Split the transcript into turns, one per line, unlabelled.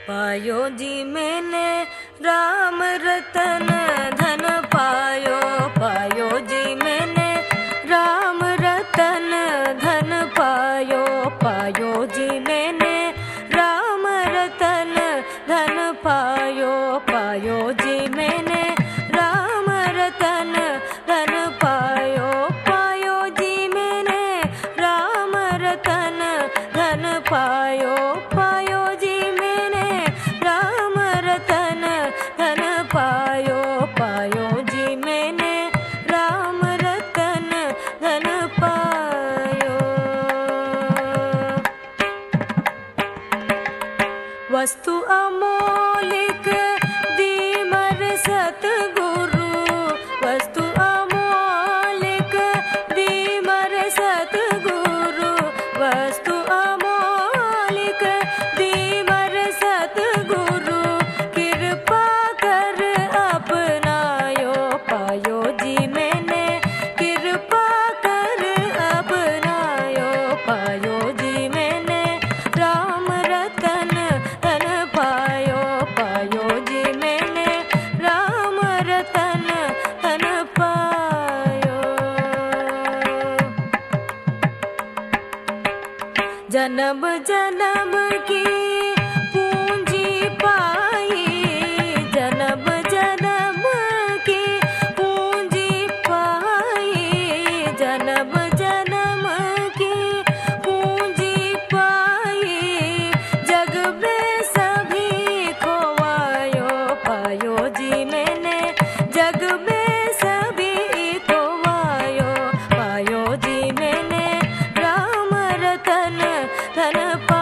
पायो जी मैंने राम रतन धन पायो, पायो जी मैंने राम रतन धन पायो, पायो जी मैंने राम रतन धन पायो, पायो जी मैंने राम रतन धन पायो, पायो जी मैंने राम रतन धन पायो, पायो जी मैंने राम रतन धन पायो, पायो जी मैंने राम रतन धन पायो। वस्तु अमोलिक दीमर सतगुरु, वस्तु अमोलिक दीमर सतगुरु, वस्तु अमोलिक दीमर सतगुरु, कृपा कर अपनायो, पायो जी मैंने कृपा कर अपनायो, पायो जी मैंने राम रतन धन पायो, पायो जी मैंने राम रतन धन पायो। जन्म जन्म की पूंजी पाई, जन्म जन्म की पूंजी पाई, जन्म जन्म की पूंजी पाई, जग में सभी खोवायो, पायो जी मैंने जग में सभी खोवायो, पायो जी मैंने राम रतन धन